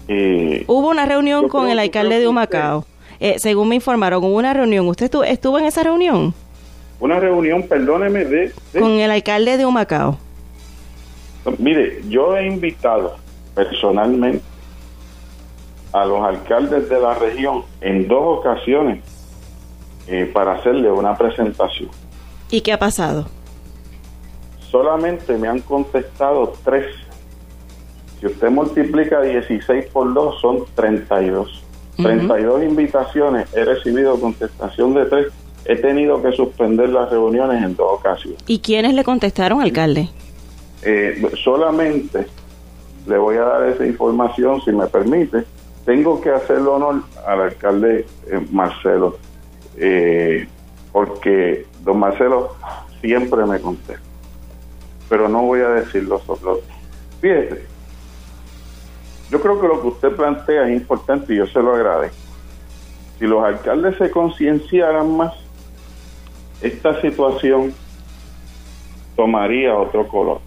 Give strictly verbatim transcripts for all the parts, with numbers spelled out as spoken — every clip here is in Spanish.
Eh, Hubo una reunión con el alcalde de Humacao. Eh, según me informaron, hubo una reunión. ¿Usted estuvo, estuvo en esa reunión? Una reunión, perdóneme, de, de... Con el alcalde de Humacao. Mire, yo he invitado personalmente a los alcaldes de la región en dos ocasiones eh, para hacerle una presentación. ¿Y qué ha pasado? Solamente me han contestado tres. Si usted multiplica dieciséis por dos, son treinta y dos. Uh-huh. treinta y dos invitaciones, he recibido contestación de tres. He tenido que suspender las reuniones en dos ocasiones. ¿Y quiénes le contestaron, alcalde? Eh, solamente le voy a dar esa información, si me permite. Tengo que hacerle honor al alcalde eh, Marcelo, eh, porque don Marcelo siempre me contesta, pero no voy a decir los otros. Fíjese, yo creo que lo que usted plantea es importante y yo se lo agradezco. Si los alcaldes se concienciaran más, esta situación tomaría otro color,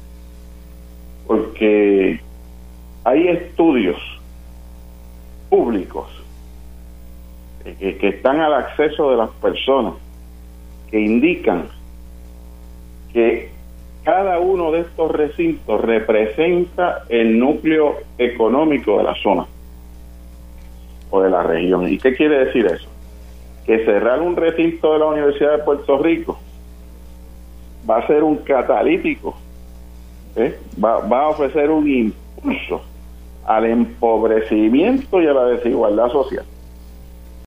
porque hay estudios públicos que, que están al acceso de las personas que indican que cada uno de estos recintos representa el núcleo económico de la zona o de la región. ¿Y qué quiere decir eso? Que cerrar un recinto de la Universidad de Puerto Rico va a ser un catalítico, ¿eh? va, va a ofrecer un impulso al empobrecimiento y a la desigualdad social.